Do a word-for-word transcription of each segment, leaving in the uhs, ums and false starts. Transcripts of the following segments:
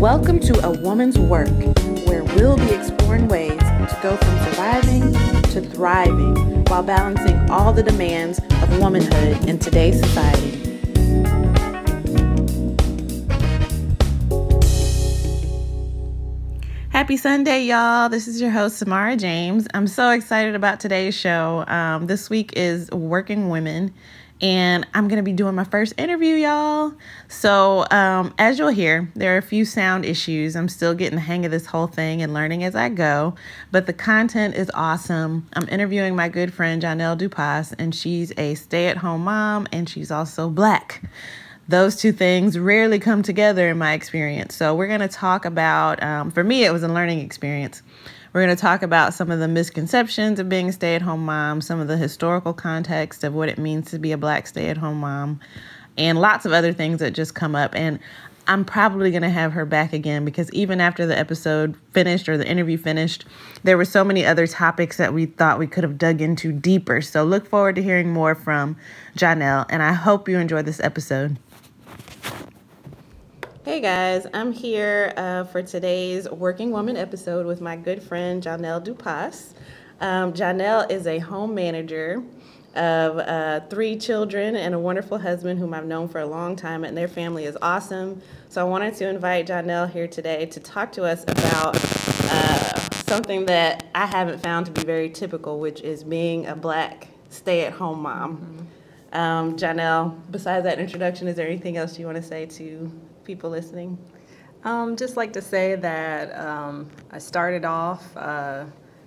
Welcome to A Woman's Work, where we'll be exploring ways to go from surviving to thriving while balancing all the demands of womanhood in today's society. Happy Sunday, y'all. This is your host, Samara James. I'm so excited about today's show. Um, this week is Working Women, and I'm going to be doing my first interview, y'all. So um, as you'll hear, there are a few sound issues. I'm still getting the hang of this whole thing and learning as I go, but the content is awesome. I'm interviewing my good friend, Janelle Dupas, and she's a stay-at-home mom, and she's also Black. Those two things rarely come together in my experience. So we're going to talk about, um, for me, it was a learning experience. We're going to talk about some of the misconceptions of being a stay-at-home mom, some of the historical context of what it means to be a Black stay-at-home mom, and lots of other things that just come up. And I'm probably going to have her back again because even after the episode finished or the interview finished, there were so many other topics that we thought we could have dug into deeper. So look forward to hearing more from Janelle, and I hope you enjoy this episode. Hey guys, I'm here uh, for today's Working Woman episode with my good friend Janelle Dupas. Um, Janelle is a home manager of uh, three children and a wonderful husband whom I've known for a long time, and their family is awesome. So I wanted to invite Janelle here today to talk to us about uh, something that I haven't found to be very typical, which is being a Black stay-at-home mom. Mm-hmm. Um, Janelle, besides that introduction, is there anything else you want to say to people listening? Um, just like to say that um, I started off uh,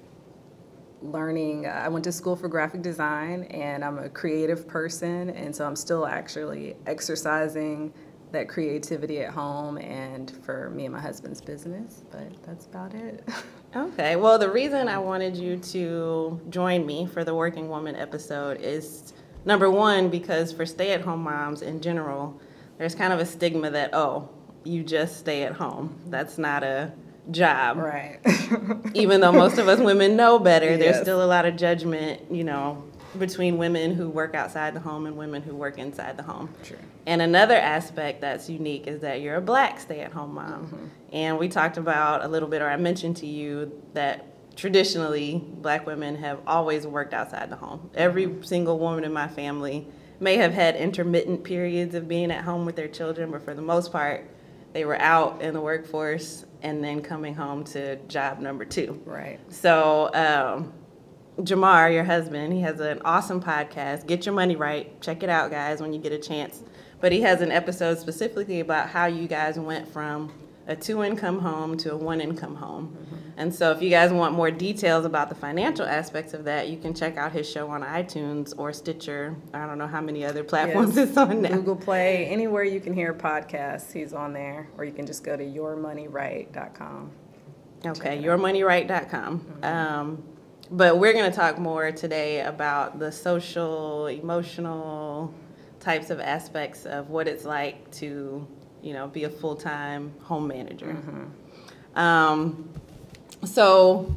learning, I went to school for graphic design, and I'm a creative person, and so I'm still actually exercising that creativity at home and for me and my husband's business, but that's about it. Okay, well, the reason I wanted you to join me for the Working Woman episode is, number one, because for stay-at-home moms in general, there's kind of a stigma that, oh, you just stay at home. That's not a job. Right. Even though most of us women know better, Yes. There's still a lot of judgment, you know, between women who work outside the home and women who work inside the home. True. And another aspect that's unique is that you're a Black stay-at-home mom. Mm-hmm. And we talked about a little bit, or I mentioned to you that traditionally Black women have always worked outside the home. Every single woman in my family may have had intermittent periods of being at home with their children, but for the most part, they were out in the workforce and then coming home to job number two. Right. So um, Jamar, your husband, he has an awesome podcast, Get Your Money Right. Check it out, guys, when you get a chance. But he has an episode specifically about how you guys went from a two-income home to a one-income home. Mm-hmm. And so if you guys want more details about the financial aspects of that, you can check out his show on iTunes or Stitcher. I don't know how many other platforms Yes. it's on now. Google Play, anywhere you can hear podcasts, he's on there. Or you can just go to your money right dot com. Okay, your money right dot com. Mm-hmm. Um, but we're going to talk more today about the social, emotional types of aspects of what it's like to, you know, be a full-time home manager. Mm-hmm. Um, so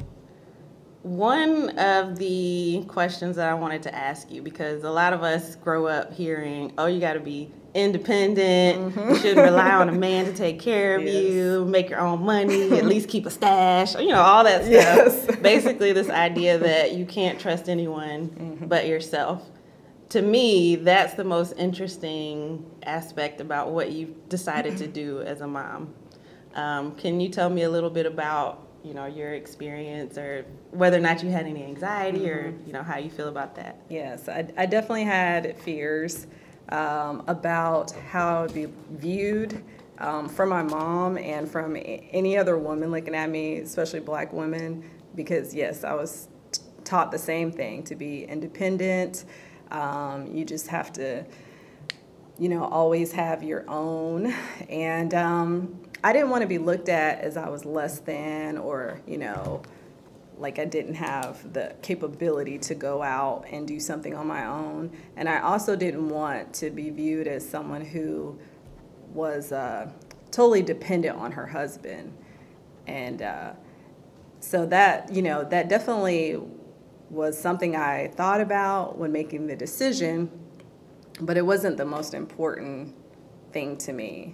one of the questions that I wanted to ask you, because a lot of us grow up hearing, oh, you got to be independent, mm-hmm. you shouldn't rely on a man to take care of yes. you, make your own money, at least keep a stash, you know, all that stuff. Yes. Basically this idea that you can't trust anyone mm-hmm. but yourself. To me, that's the most interesting aspect about what you've decided to do as a mom. Um, can you tell me a little bit about, you know, your experience or whether or not you had any anxiety mm-hmm. or, you know, how you feel about that? Yes, I, I definitely had fears um, about how I would be viewed um, from my mom and from any other woman looking at me, especially Black women, because, yes, I was t- taught the same thing, to be independent. Um, you just have to, you know, always have your own. And um, I didn't want to be looked at as I was less than or, you know, like I didn't have the capability to go out and do something on my own. And I also didn't want to be viewed as someone who was uh, totally dependent on her husband. And uh, so that, you know, that definitely was something I thought about when making the decision, but it wasn't the most important thing to me.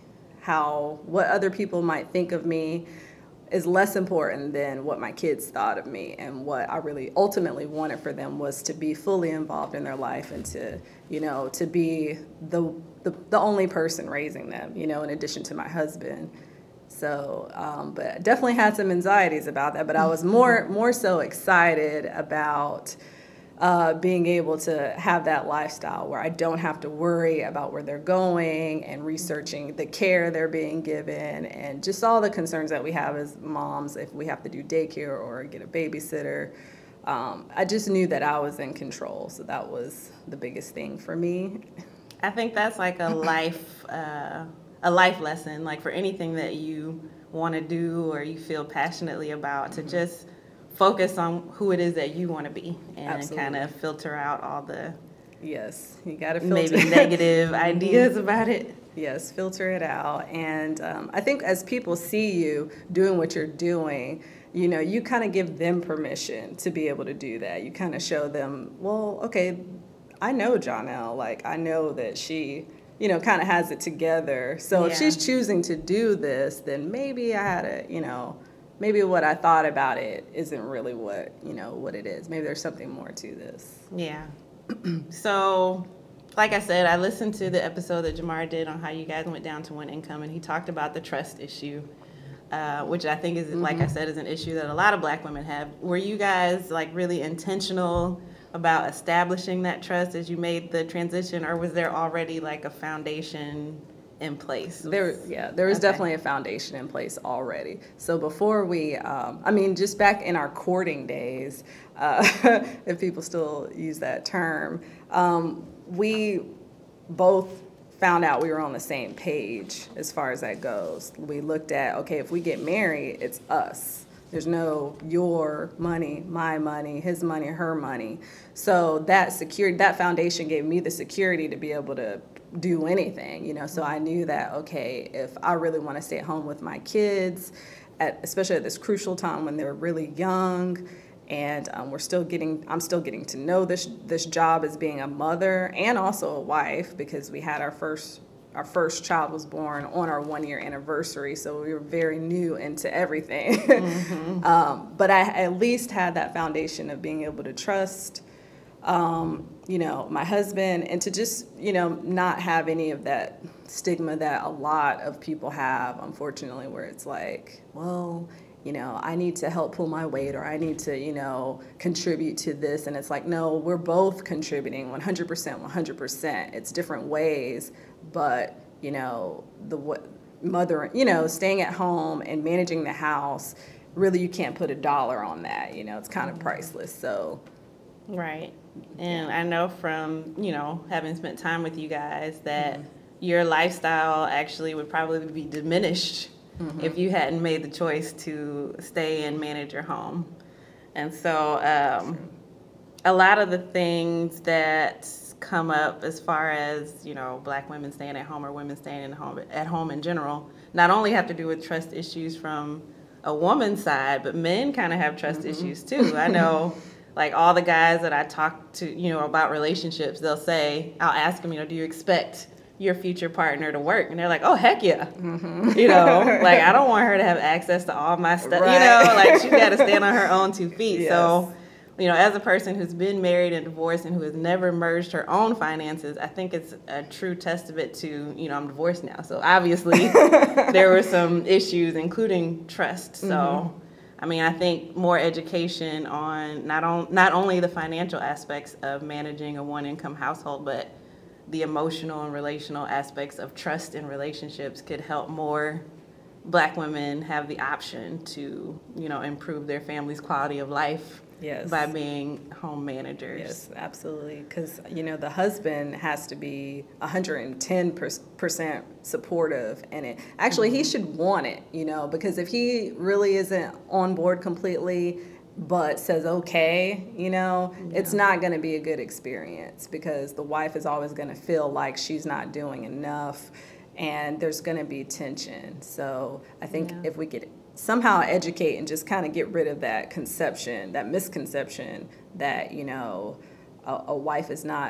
how what other people might think of me is less important than what my kids thought of me. And what I really ultimately wanted for them was to be fully involved in their life and to, you know, to be the the, the only person raising them, you know, in addition to my husband. So, um, but definitely had some anxieties about that. But I was more more so excited about uh, being able to have that lifestyle where I don't have to worry about where they're going and researching the care they're being given and just all the concerns that we have as moms if we have to do daycare or get a babysitter. Um, I just knew that I was in control, so that was the biggest thing for me. I think that's like a life, uh, a life lesson, like for anything that you want to do or you feel passionately about, to just focus on who it is that you want to be and kind of filter out all the yes, you got to filter maybe negative ideas about it. Yes, filter it out. And um, I think as people see you doing what you're doing, you know, you kind of give them permission to be able to do that. You kind of show them, well, okay, I know Jonelle. Like, I know that she, you know, kind of has it together. So Yeah. if she's choosing to do this, then maybe I had a, you know, maybe what I thought about it isn't really what, you know, what it is. Maybe there's something more to this. Yeah. So, like I said, I listened to the episode that Jamar did on how you guys went down to one income, and he talked about the trust issue, uh, which I think is, mm-hmm. like I said, is an issue that a lot of Black women have. Were you guys like really intentional about establishing that trust as you made the transition, or was there already like a foundation in place? There, yeah, there was okay. definitely a foundation in place already. So before we, um, I mean, just back in our courting days, uh, if people still use that term, um, we both found out we were on the same page as far as that goes. We looked at, okay, if we get married, it's us. There's no your money, my money, his money, her money. So that security, that foundation gave me the security to be able to do anything, you know. So I knew that, okay, if I really want to stay at home with my kids, at, especially at this crucial time when they're really young, and um, we're still getting, I'm still getting to know this this job as being a mother and also a wife, because we had our first our first child was born on our one year anniversary, so we were very new into everything. Mm-hmm. um, but I at least had that foundation of being able to trust, um, you know, my husband, and to just, you know, not have any of that stigma that a lot of people have, unfortunately, where it's like, well, you know, I need to help pull my weight, or I need to, you know, contribute to this. And it's like, no, we're both contributing one hundred percent, one hundred percent. It's different ways, but, you know, the what mother, you know, staying at home and managing the house, really you can't put a dollar on that, you know, it's kind of priceless. So. Right. And I know from, you know, having spent time with you guys that mm-hmm. your lifestyle actually would probably be diminished mm-hmm. if you hadn't made the choice to stay and manage your home. And so um, a lot of the things that come up as far as, you know, Black women staying at home or women staying in home, at home in general, not only have to do with trust issues from a woman's side, but men kind of have trust mm-hmm. issues too. I know, like, all the guys that I talk to, you know, about relationships, they'll say, I'll ask them, you know, do you expect your future partner to work? And they're like, oh, heck yeah. Mm-hmm. You know, like, I don't want her to have access to all my stuff. Right. You know, like, she's got to stand on her own two feet. Yes. So, you know, as a person who's been married and divorced and who has never merged her own finances, I think it's a true testament to, you know, I'm divorced now. So obviously there were some issues, including trust. So, mm-hmm. I mean, I think more education on not on not only the financial aspects of managing a one-income household, but the emotional and relational aspects of trust in relationships could help more Black women have the option to, you know, improve their family's quality of life. Yes. By being home managers. Yes, absolutely. Because, you know, the husband has to be one hundred ten percent supportive in it. Actually, mm-hmm. he should want it, you know, because if he really isn't on board completely but says, okay, you know, yeah. it's not going to be a good experience, because the wife is always going to feel like she's not doing enough, and there's going to be tension. So I think yeah. if we could somehow educate and just kind of get rid of that conception, that misconception that, you know, a, a wife is not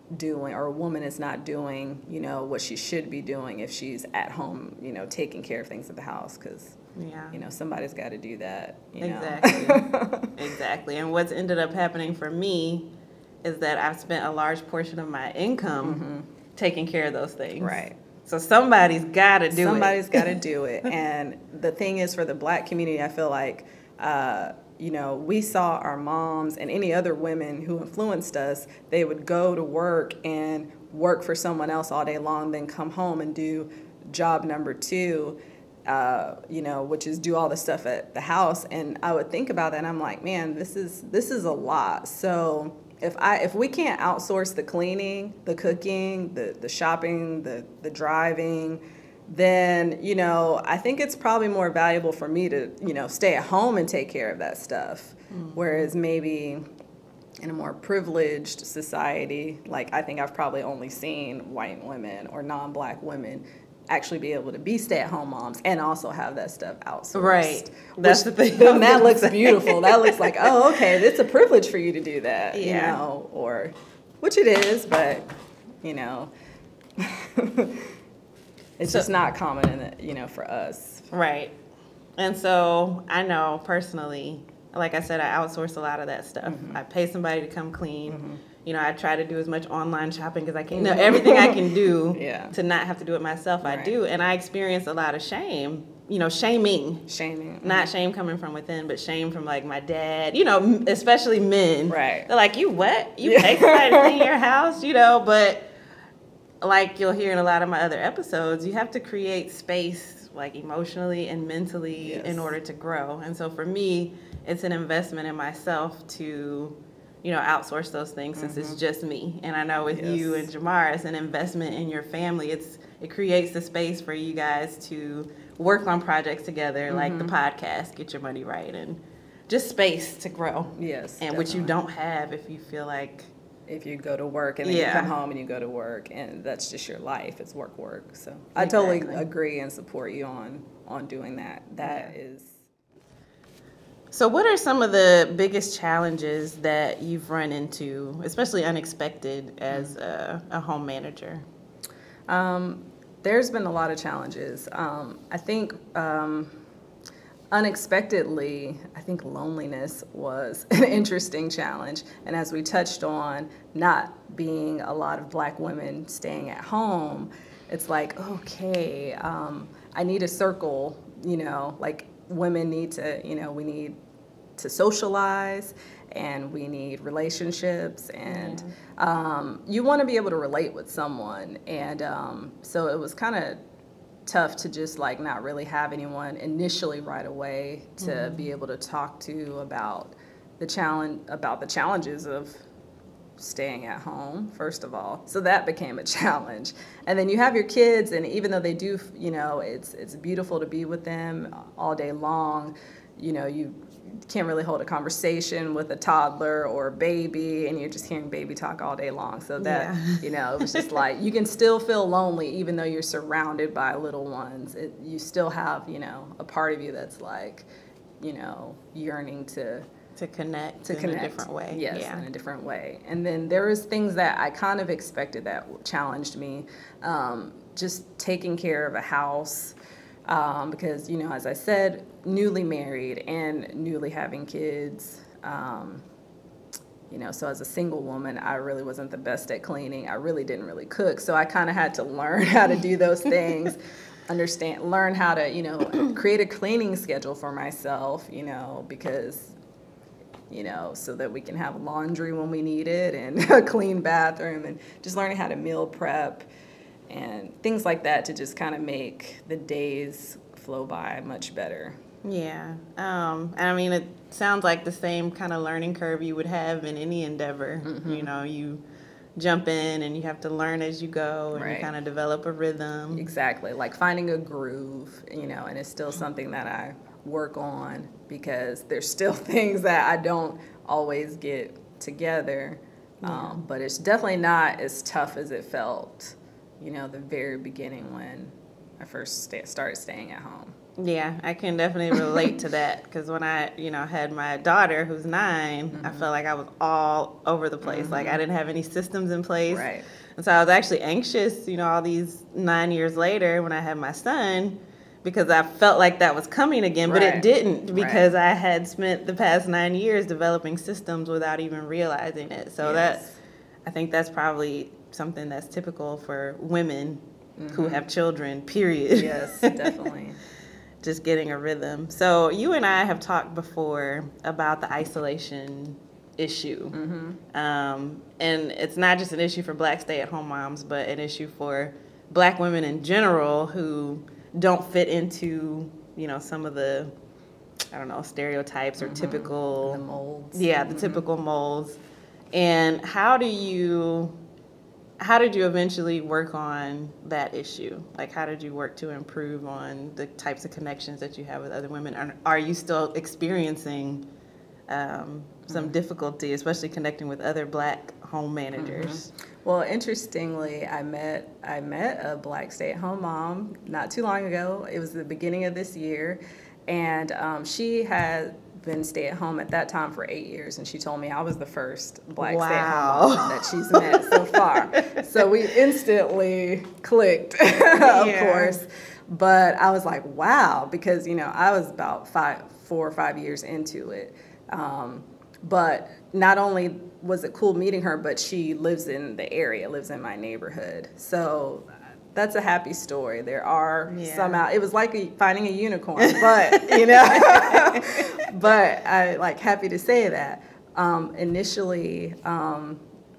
doing, or a woman is not doing, you know, what she should be doing if she's at home, you know, taking care of things at the house, because, Yeah. you know, somebody's got to do that, you know. Exactly. Exactly. And what's ended up happening for me is that I've spent a large portion of my income taking care of those things. Right. So somebody's got to do Somebody's it. got to do it. And the thing is, for the Black community, I feel like, uh, you know, we saw our moms and any other women who influenced us, they would go to work and work for someone else all day long, then come home and do job number two, uh, you know, which is do all the stuff at the house. And I would think about that, and I'm like, man, this is this is a lot. So if I if we can't outsource the cleaning, the cooking, the the shopping, the the driving, then, you know, I think it's probably more valuable for me to, you know, stay at home and take care of that stuff. Mm-hmm. Whereas maybe in a more privileged society, like I think I've probably only seen white women or non-Black women actually be able to be stay-at-home moms and also have that stuff outsourced. Right. That's which, the thing. Then that looks beautiful. That looks like, oh, okay, it's a privilege for you to do that, Yeah. you know, or, which it is, but, you know, it's So- just not common in the, you know, for us. Right. And so I know personally, like I said, I outsource a lot of that stuff. Mm-hmm. I pay somebody to come clean. You know, I try to do as much online shopping as I can. You know, everything I can do Yeah. to not have to do it myself, I Right. do. And I experience a lot of shame, you know, shaming. Shaming. Not shame coming from within, but shame from like my dad, you know, m- especially men. Right. They're like, you what? You Yeah. pay somebody to clean your house, you know, but like you'll hear in a lot of my other episodes, you have to create space like emotionally and mentally Yes. in order to grow. And so for me, it's an investment in myself to, you know, outsource those things since it's just me. And I know with Yes. you and Jamar, it's an investment in your family. It's it creates the space for you guys to work on projects together, like the podcast, Get Your Money Right, and just space to grow. Yes. And which you definitely. don't have if you feel like, If you go to work and then Yeah. you come home and you go to work, and that's just your life. It's work, work. So I totally Exactly. agree and support you on on doing that. That Yeah. is. so what are some of the biggest challenges that you've run into, especially unexpected, as a, a home manager? Um, there's been a lot of challenges. Um, I think um, unexpectedly, I think loneliness was an interesting challenge. And as we touched on, not being a lot of Black women staying at home, it's like, okay, um, I need a circle, you know, like women need to, you know, we need to socialize, and we need relationships, and um, you want to be able to relate with someone. And um, so it was kind of tough to just like not really have anyone initially right away to mm-hmm. be able to talk to about the challenge about the challenges of staying at home, first of all. So that became a challenge. And then you have your kids, and even though they do, you know, it's it's beautiful to be with them all day long, you know, you can't really hold a conversation with a toddler or a baby, and you're just hearing baby talk all day long. So that, Yeah. you know, it was just like, you can still feel lonely even though you're surrounded by little ones. It, you still have, you know, a part of you that's like, you know, yearning to To connect to in connect a different way. Yes, Yeah. in a different way. And then there was things that I kind of expected that challenged me. Um, just taking care of a house, um, because, you know, as I said, newly married and newly having kids. Um, you know, so as a single woman, I really wasn't the best at cleaning. I really didn't really cook. So I kind of had to learn how to do those things. Understand, learn how to, you know, create a cleaning schedule for myself, you know, because you know, so that we can have laundry when we need it, and a clean bathroom, and just learning how to meal prep and things like that to just kind of make the days flow by much better. Yeah. Um, I mean, it sounds like the same kind of learning curve you would have in any endeavor. Mm-hmm. You know, you jump in and you have to learn as you go, and Right. you kind of develop a rhythm. Exactly, like finding a groove, you know, and it's still something that I work on, because there's still things that I don't always get together. Yeah. Um, but it's definitely not as tough as it felt, you know, the very beginning when I first sta- started staying at home. Yeah, I can definitely relate to that because when I, you know, had my daughter who's nine, mm-hmm. I felt like I was all over the place. Mm-hmm. Like I didn't have any systems in place. Right. And so I was actually anxious, you know, all these nine years later when I had my son because I felt like that was coming again, right. but it didn't because right. I had spent the past nine years developing systems without even realizing it. So yes. that, I think that's probably something that's typical for women mm-hmm. who have children, period. Yes, definitely. Just getting a rhythm. So you and I have talked before about the isolation issue. Mm-hmm. Um, and it's not just an issue for black stay-at-home moms, but an issue for black women in general who don't fit into, you know, some of the, I don't know, stereotypes or mm-hmm. typical... The molds. Yeah, the mm-hmm. typical molds. And how do you... How did you eventually work on that issue? Like, how did you work to improve on the types of connections that you have with other women? Are, are you still experiencing um, some mm-hmm. difficulty, especially connecting with other black home managers? Mm-hmm. Well, interestingly, I met I met a black stay-at-home mom not too long ago. It was the beginning of this year, and um, she had been stay-at-home at that time for eight years, and she told me I was the first black wow. stay-at-home mom that she's met so far. So we instantly clicked, of yeah. course. But I was like, wow, because you know I was about five, four or five years into it. Um, but not only was it cool meeting her, but she lives in the area, lives in my neighborhood. So that's a happy story. There are yeah. some out. It was like a, finding a unicorn, but you know. But I like happy to say that. Um, initially, um,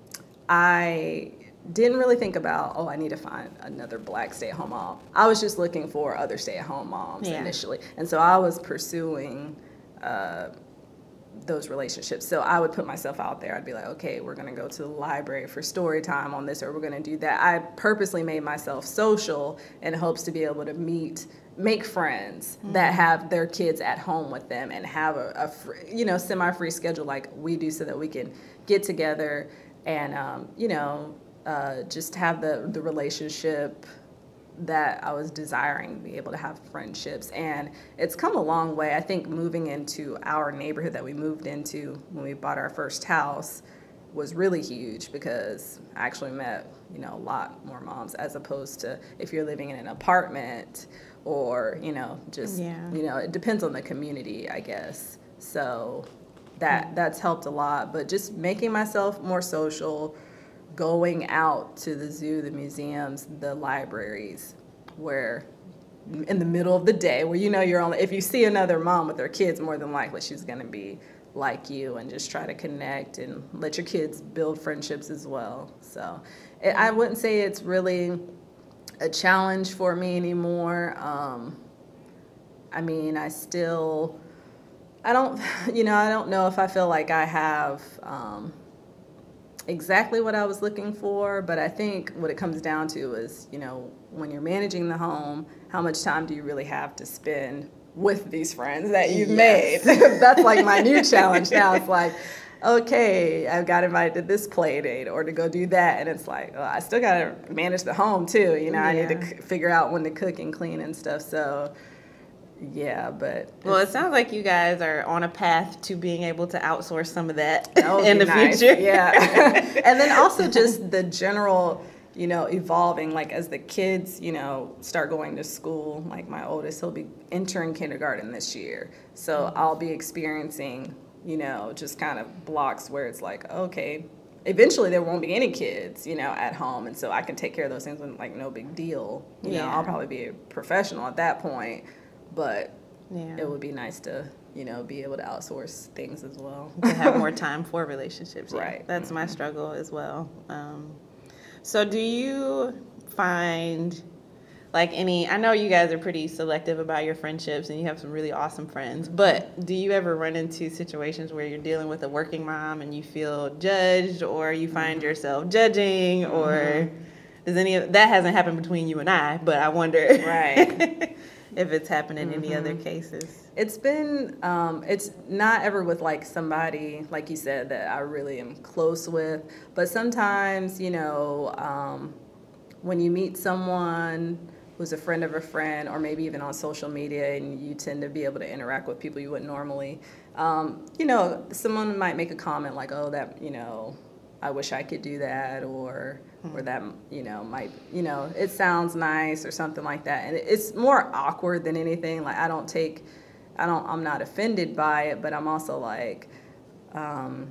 I didn't really think about, oh, I need to find another black stay-at-home mom. I was just looking for other stay-at-home moms yeah. initially, and so I was pursuing uh, those relationships. So I would put myself out there. I'd be like, okay, we're going to go to the library for story time on this, or we're going to do that. I purposely made myself social in hopes to be able to meet, make friends mm-hmm. that have their kids at home with them and have a, a free, you know, semi-free schedule like we do so that we can get together and, um, you know, uh, just have the, the relationship that I was desiring to be able to have friendships. And it's come a long way. I think moving into our neighborhood that we moved into when we bought our first house was really huge because I actually met, you know, a lot more moms as opposed to if you're living in an apartment or, you know, just, yeah. you know, it depends on the community, I guess. So that that's helped a lot. But just making myself more social, going out to the zoo, the museums, the libraries, where in the middle of the day, where you know you're only, if you see another mom with their kids, more than likely she's going to be like you and just try to connect and let your kids build friendships as well. So it, I wouldn't say it's really a challenge for me anymore. Um, I mean, I still, I don't, you know, I don't know if I feel like I have, um, exactly what I was looking for, but I think what it comes down to is, you know, when you're managing the home, how much time do you really have to spend with these friends that you've yes. made? That's like my new challenge now. It's like, okay, I got invited to this play date or to go do that, and it's like, well, I still got to manage the home too. You know, yeah. I need to c- figure out when to cook and clean and stuff. So yeah, but well, it sounds like you guys are on a path to being able to outsource some of that in the nice. future. Yeah, and then also just the general, you know, evolving. Like as the kids, you know, start going to school. Like my oldest, he'll be entering kindergarten this year, so I'll be experiencing, you know, just kind of blocks where it's like, okay, eventually there won't be any kids, you know, at home, and so I can take care of those things with like no big deal. You yeah. know, I'll probably be a professional at that point. But yeah. it would be nice to, you know, be able to outsource things as well. To have more time for relationships. Yeah. Right. That's mm-hmm. my struggle as well. Um, so do you find, like any, I know you guys are pretty selective about your friendships and you have some really awesome friends, but do you ever run into situations where you're dealing with a working mom and you feel judged or you find mm-hmm. yourself judging mm-hmm. or does any of, that hasn't happened between you and I, but I wonder. Right. If it's happened in mm-hmm. any other cases. It's been, um, it's not ever with like somebody, like you said, that I really am close with, but sometimes, you know, um, when you meet someone who's a friend of a friend, or maybe even on social media, and you tend to be able to interact with people you wouldn't normally. Um, you know, someone might make a comment like, "Oh, that you know, I wish I could do that," or or that you know might you know it sounds nice or something like that, and it's more awkward than anything. Like I don't take, I don't, I'm not offended by it, but I'm also like, um,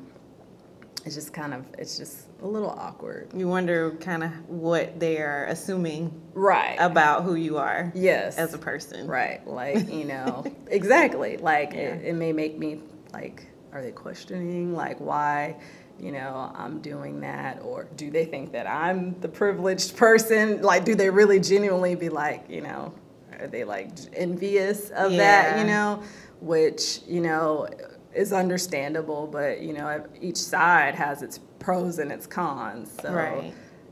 it's just kind of, it's just a little awkward. You wonder kind of what they are assuming Right. about who you are. Yes. As a person. Right. Like, you know, exactly. Like, Yeah. it, it may make me, like, are they questioning, like, why, you know, I'm doing that? Or do they think that I'm the privileged person? Like, do they really genuinely be like, you know, are they, like, envious of Yeah. that, you know? Which, you know, is understandable, but, you know, each side has its pros and its cons. So, Right.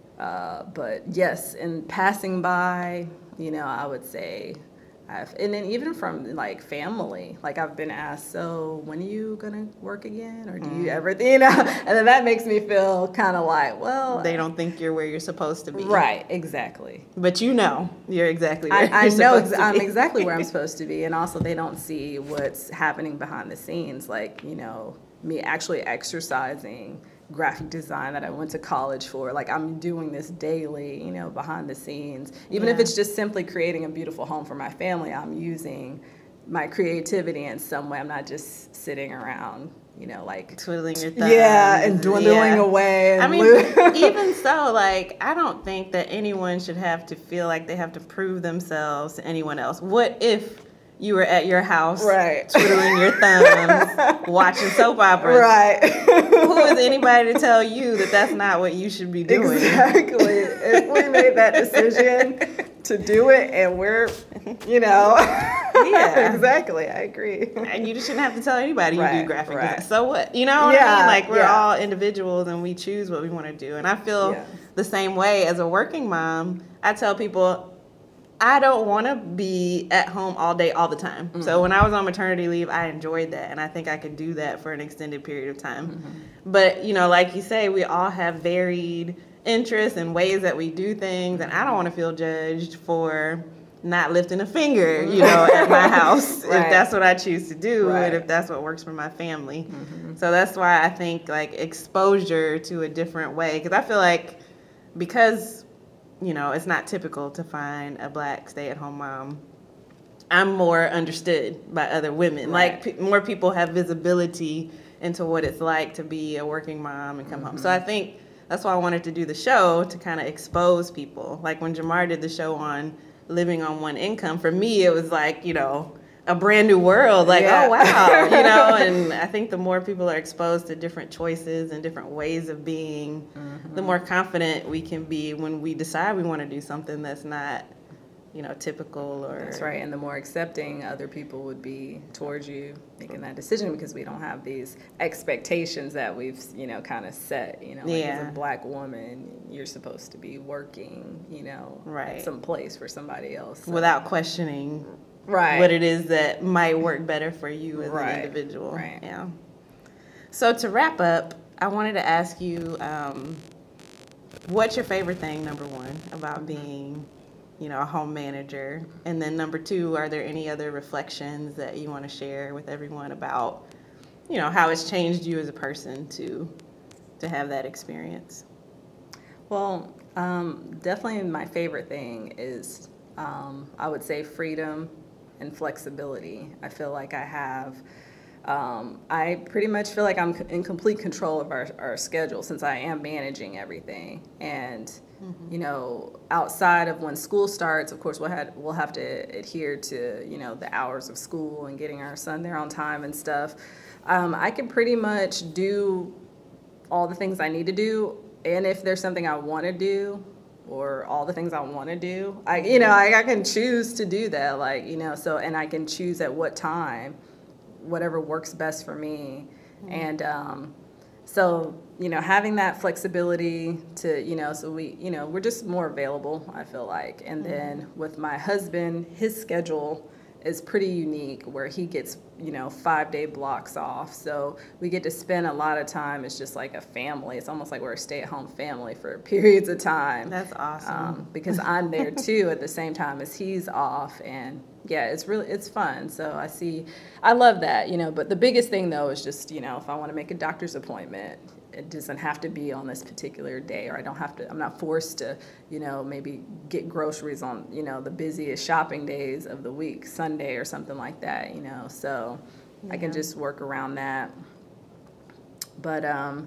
uh, but yes, in passing by, you know, I would say, I've, and then even from like family, like I've been asked, so when are you gonna work again, or do you ever, you know, and then that makes me feel kind of like, well, They don't think you're where you're supposed to be. right, exactly. But you know, you're exactly where I, you're I know supposed ex- to I'm be. exactly where I'm supposed to be, and also they don't see what's happening behind the scenes, like, you know, me actually exercising graphic design that I went to college for. Like, I'm doing this daily, you know, behind the scenes. Even if Yeah. it's just simply creating a beautiful home for my family, I'm using my creativity in some way. I'm not just sitting around, you know, like Twiddling your thumbs. yeah, and dwindling Yeah. away. And I mean, lo- even so, like, I don't think that anyone should have to feel like they have to prove themselves to anyone else. What if you were at your house, Right. twiddling your thumbs, watching soap operas? right. Who is anybody to tell you that that's not what you should be doing? Exactly. If we made that decision to do it and we're, you know. Yeah. Exactly. I agree. And you just shouldn't have to tell anybody you Right, do graphic right. design. So what? You know what I Yeah, mean? Like, we're yeah. all individuals and we choose what we want to do. And I feel Yeah. the same way as a working mom. I tell people, I don't want to be at home all day, all the time. Mm-hmm. So when I was on maternity leave, I enjoyed that. And I think I could do that for an extended period of time. Mm-hmm. But, you know, like you say, we all have varied interests and ways that we do things. And I don't want to feel judged for not lifting a finger, you know, at my house Right. if that's what I choose to do Right. and if that's what works for my family. Mm-hmm. So that's why I think like exposure to a different way, because I feel like because, you know, it's not typical to find a black stay-at-home mom, I'm more understood by other women. Right. Like p- more people have visibility into what it's like to be a working mom and come Mm-hmm. home. So I think that's why I wanted to do the show, to kind of expose people. Like when Jamar did the show on living on one income, for me it was like, you know, a brand new world. Like, Yeah. oh wow, you know. And I think the more people are exposed to different choices and different ways of being, Mm-hmm. the more confident we can be when we decide we want to do something that's not, you know, typical or. That's right. And the more accepting other people would be towards you making that decision, because we don't have these expectations that we've, you know, kind of set, you know, like as Yeah. a black woman, you're supposed to be working, you know, Right. at some place for somebody else. So- Without questioning right. what it is that might work better for you as Right, an individual. right. Yeah. So to wrap up, I wanted to ask you, um, what's your favorite thing, number one, about being, you know, a home manager? And then number two, are there any other reflections that you want to share with everyone about, you know, how it's changed you as a person to to have that experience? Well, um, definitely my favorite thing is, um, I would say, freedom and flexibility. I feel like I have, um, I pretty much feel like I'm in complete control of our, our schedule, since I am managing everything. And, you know, outside of when school starts, of course, we'll have, we'll have to adhere to, you know, the hours of school and getting our son there on time and stuff. Um, I can pretty much do all the things I need to do, and if there's something I want to do, or all the things I want to do, I, you know, I, I can choose to do that, like, you know, so, and I can choose at what time, whatever works best for me. And um, so, you know, having that flexibility to, you know, so we, you know, we're just more available, I feel like. And then with my husband, his schedule is pretty unique where he gets, you know, five day blocks off. So we get to spend a lot of time. It's just like a family. It's almost like we're a stay at home family for periods of time. That's awesome. Um, because I'm there too at the same time as he's off. And yeah, it's really, it's fun. So I see, I love that, you know, but the biggest thing though is just, you know, if I want to make a doctor's appointment, it doesn't have to be on this particular day, or I don't have to, I'm not forced to, you know, maybe get groceries on, you know, the busiest shopping days of the week, Sunday or something like that, you know, so yeah. I can just work around that. But, um,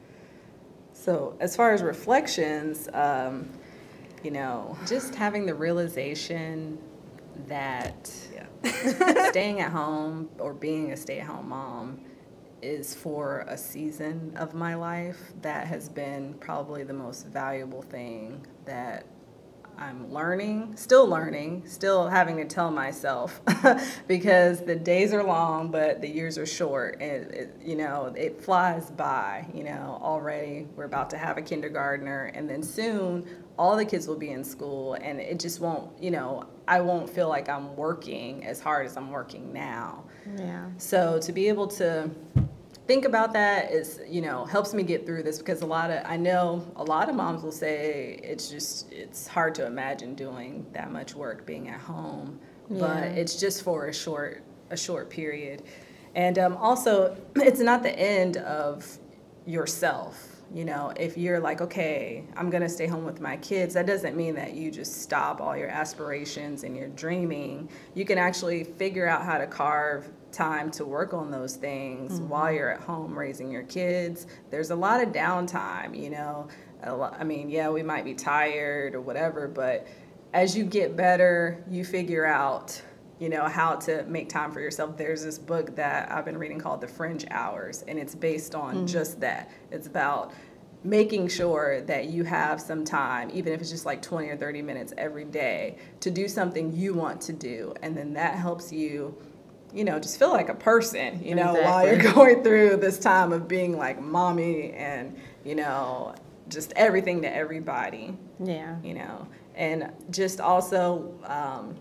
so as far as reflections, um, you know, just having the realization that yeah. staying at home or being a stay-at-home mom is for a season of my life that has been probably the most valuable thing that I'm learning, still learning, still having to tell myself because the days are long, but the years are short, and it, you know, it flies by. You know, already we're about to have a kindergartner, and then soon all the kids will be in school, and it just won't, you know, I won't feel like I'm working as hard as I'm working now. Yeah. So to be able to think about that is, you know, helps me get through this, because a lot of, I know a lot of moms will say it's just, it's hard to imagine doing that much work being at home, yeah. but it's just for a short, a short period. And um, also, it's not the end of yourself. You know, if you're like, okay, I'm going to stay home with my kids, that doesn't mean that you just stop all your aspirations and your dreaming. You can actually figure out how to carve time to work on those things mm-hmm. while you're at home raising your kids. There's a lot of downtime, you know. A lot, I mean, yeah, we might be tired or whatever, but as you get better, you figure out, you know, how to make time for yourself. There's this book that I've been reading called The Fringe Hours, and it's based on mm-hmm. just that. It's about making sure that you have some time, even if it's just like twenty or thirty minutes every day, to do something you want to do. And then that helps you, you know, just feel like a person, you know, exactly. while you're going through this time of being like mommy and, you know, just everything to everybody. Yeah. You know, and just also, um,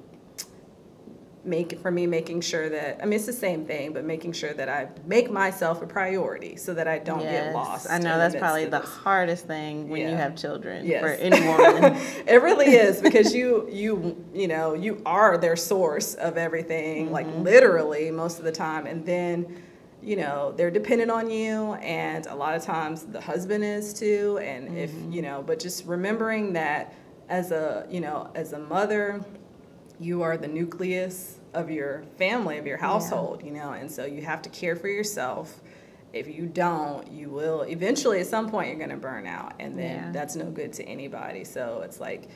make for me making sure that, I mean, it's the same thing, but making sure that I make myself a priority so that I don't yes. get lost. I know that's probably the hardest thing when yeah. you have children yes. for any woman. It really is, because you you you know, you are their source of everything, mm-hmm. like literally most of the time, and then, you know, they're dependent on you, and a lot of times the husband is too, and mm-hmm. if, you know, but just remembering that as a, you know, as a mother, you are the nucleus of your family, of your household, yeah. you know, and so you have to care for yourself. If you don't, you will eventually at some point you're going to burn out, and then yeah. that's no good to anybody. So it's like,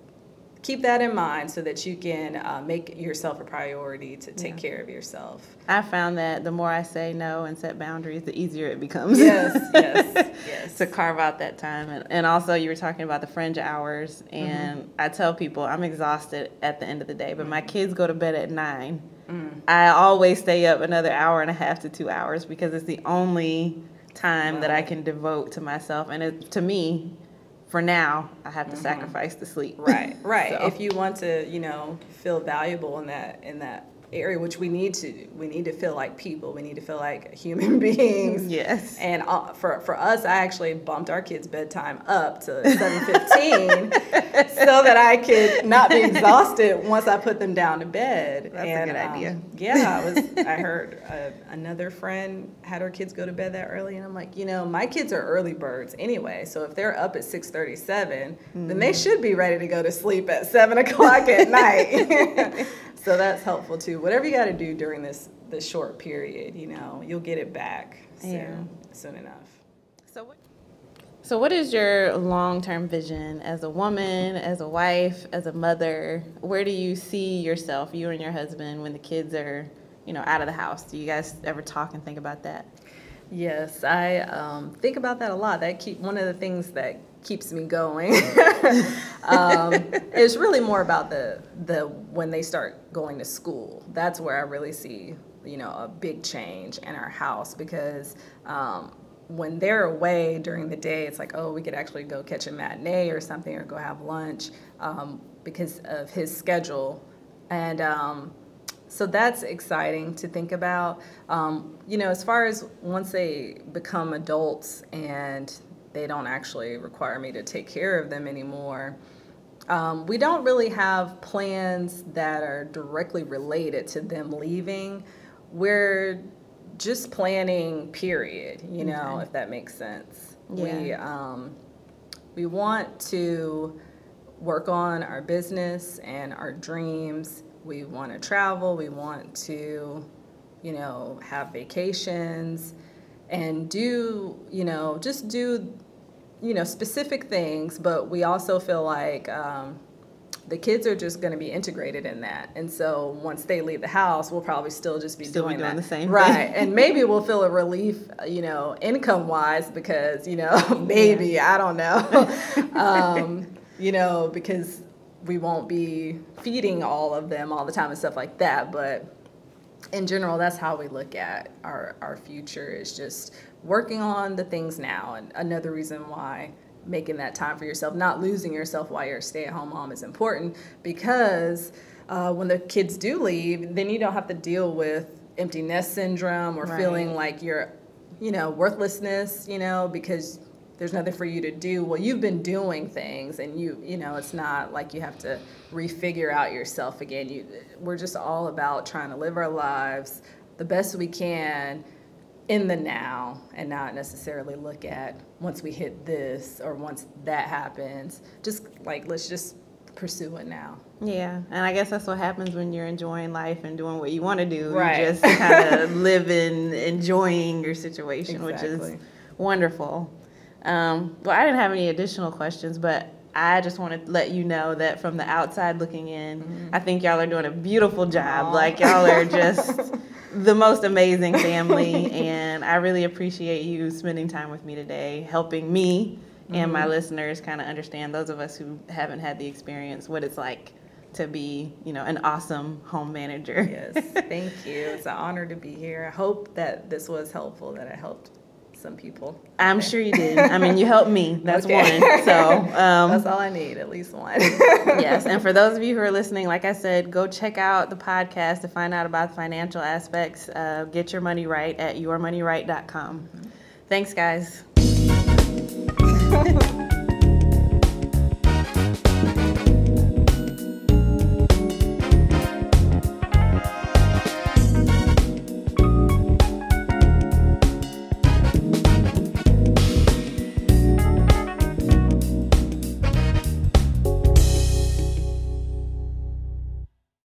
keep that in mind so that you can uh, make yourself a priority to take yeah. care of yourself. I found that the more I say no and set boundaries, the easier it becomes. Yes, yes, yes. To carve out that time. And, and also you were talking about the fringe hours, and mm-hmm. I tell people I'm exhausted at the end of the day, but mm-hmm. my kids go to bed at nine. Mm-hmm. I always stay up another hour and a half to two hours because it's the only time wow. that I can devote to myself. And it, to me, for now, I have to mm-hmm. sacrifice the sleep. Right, right. So. If you want to, you know, feel valuable in that in that area, which we need to, we need to feel like people. We need to feel like human beings. Yes. And uh, for for us, I actually bumped our kids' bedtime up to seven fifteen so that I could not be exhausted once I put them down to bed. That's and, a good um, idea. Yeah, I was. I heard uh, another friend had her kids go to bed that early, and I'm like, you know, my kids are early birds anyway. So if they're up at six thirty-seven, mm. then they should be ready to go to sleep at seven o'clock at night. So that's helpful too. Whatever you got to do during this this short period, you know, you'll get it back soon, yeah. soon enough. So what? So what is your long-term vision as a woman, as a wife, as a mother? Where do you see yourself, you and your husband, when the kids are, you know, out of the house? Do you guys ever talk and think about that? Yes, I um, think about that a lot. That keep one of the things that keeps me going. um, it's really more about the the when they start going to school. That's where I really see, you know, a big change in our house, because um, when they're away during the day, it's like, oh, we could actually go catch a matinee or something, or go have lunch um, because of his schedule. And um, so that's exciting to think about. Um, you know, as far as once they become adults and they don't actually require me to take care of them anymore, um, we don't really have plans that are directly related to them leaving. We're just planning, period, you know, Okay. if that makes sense. Yeah. We, um, we want to work on our business and our dreams. We want to travel. We want to, you know, have vacations and do, you know, just do, you know, specific things. But we also feel like um, the kids are just going to be integrated in that. And so once they leave the house, we'll probably still just be Still be doing, doing that. the same right. thing. And maybe we'll feel a relief, you know, income wise, because, you know, maybe, Yeah. I don't know, um, you know, because we won't be feeding all of them all the time and stuff like that. But in general, that's how we look at our, our future, is just working on the things now. And another reason why making that time for yourself, not losing yourself while you're a stay-at-home mom, is important, because uh, when the kids do leave, then you don't have to deal with empty nest syndrome or Right. feeling like you're, you know, worthlessness, you know, because there's nothing for you to do. Well, you've been doing things, and you, you know, it's not like you have to refigure out yourself again. You, we're just all about trying to live our lives the best we can in the now, and not necessarily look at once we hit this or once that happens. Just like, let's just pursue it now. Yeah, and I guess that's what happens when you're enjoying life and doing what you want to do. Right. You're just kind of living, enjoying your situation, which Exactly. is wonderful. Um, well, I didn't have any additional questions, but I just want to let you know that from the outside looking in, mm-hmm. I think y'all are doing a beautiful job. Aww. Like, y'all are just the most amazing family, and I really appreciate you spending time with me today, helping me mm-hmm. and my listeners kind of understand, those of us who haven't had the experience, what it's like to be, you know, an awesome home manager. Yes, thank you. It's an honor to be here. I hope that this was helpful, that I helped some people. I'm okay. sure you did. I mean, you helped me. That's okay. one. So um, that's all I need, at least one. Yes, and for those of you who are listening, like I said, go check out the podcast to find out about the financial aspects. Uh, get your money right at your money right dot com. Thanks, guys.